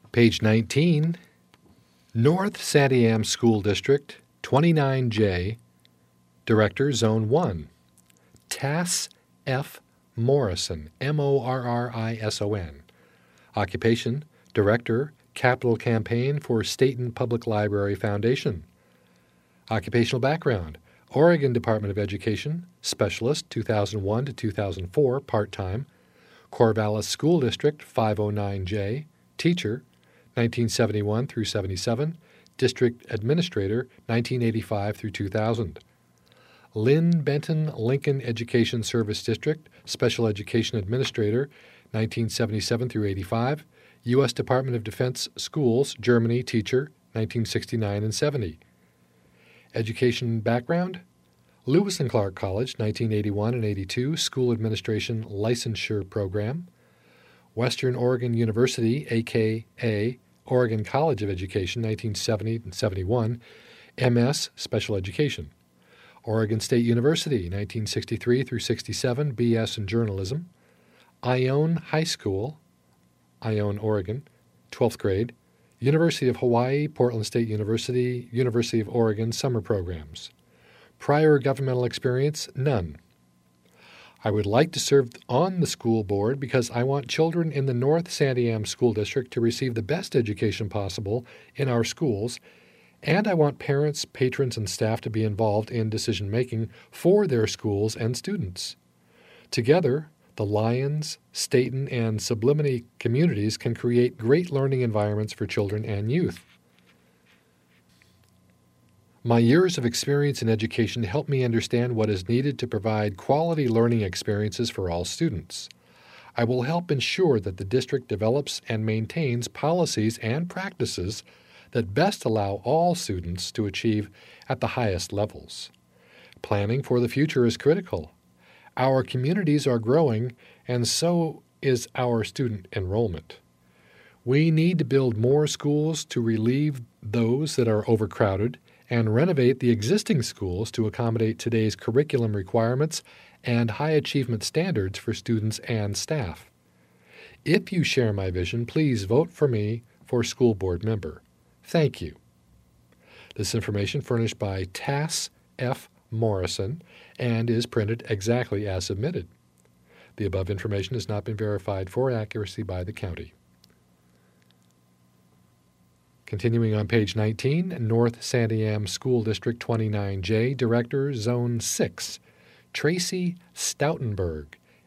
Page 19, North Santiam School District, 29J, Director, Zone 1, Tass F. Morrison, Morrison. Occupation, Director, Capital Campaign for Staten Public Library Foundation. Occupational background, Oregon Department of Education, Specialist, 2001 to 2004, part-time, Corvallis School District, 509J, Teacher, 1971 through 77, District Administrator, 1985 through 2000. Lynn Benton Lincoln Education Service District, Special Education Administrator, 1977 through 85, U.S. Department of Defense Schools, Germany, Teacher, 1969 and 70. Education background, Lewis and Clark College, 1981 and 82, School Administration Licensure Program, Western Oregon University, a.k.a. Oregon College of Education, 1970 and 71, MS, Special Education. Oregon State University, 1963 through 67, BS in Journalism. Ione High School, Ione, Oregon, 12th grade. University of Hawaii, Portland State University, University of Oregon summer programs. Prior governmental experience, none. I would like to serve on the school board because I want children in the North Santiam School District to receive the best education possible in our schools, and I want parents, patrons, and staff to be involved in decision-making for their schools and students. Together, the Lyons, Staten, and Sublimity communities can create great learning environments for children and youth. My years of experience in education help me understand what is needed to provide quality learning experiences for all students. I will help ensure that the district develops and maintains policies and practices that best allow all students to achieve at the highest levels. Planning for the future is critical. Our communities are growing, and so is our student enrollment. We need to build more schools to relieve those that are overcrowded and renovate the existing schools to accommodate today's curriculum requirements and high achievement standards for students and staff. If you share my vision, please vote for me for school board member. Thank you. This information furnished by Tass F. Morrison and is printed exactly as submitted. The above information has not been verified for accuracy by the county. Continuing on page 19, North Santiam School District 29J, Director, Zone 6, Tracy Stoutenberg,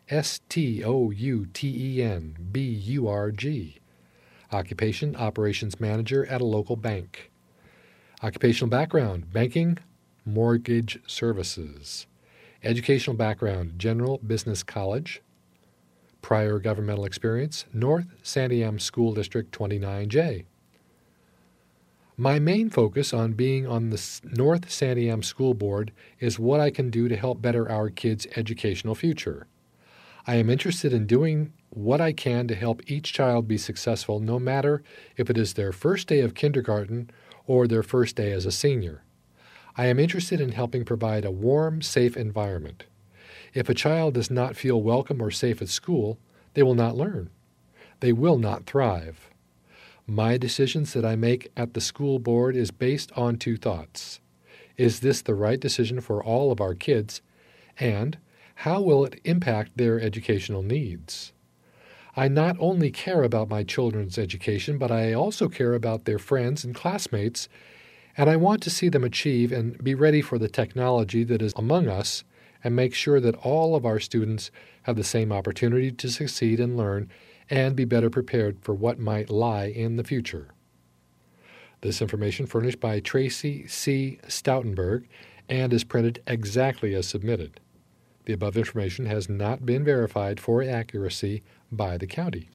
Stoutenberg. Occupation, Operations Manager at a local bank. Occupational background, banking, mortgage services. Educational background, General Business College. Prior governmental experience, North Santiam School District 29J. My main focus on being on the North Santiam School Board is what I can do to help better our kids' educational future. I am interested in doing what I can to help each child be successful, no matter if it is their first day of kindergarten or their first day as a senior. I am interested in helping provide a warm, safe environment. If a child does not feel welcome or safe at school, they will not learn. They will not thrive. My decisions that I make at the school board is based on two thoughts. Is this the right decision for all of our kids? And how will it impact their educational needs? I not only care about my children's education, but I also care about their friends and classmates, and I want to see them achieve and be ready for the technology that is among us and make sure that all of our students have the same opportunity to succeed and learn and be better prepared for what might lie in the future. This information furnished by Tracy C. Stoutenberg and is printed exactly as submitted. The above information has not been verified for accuracy by the county.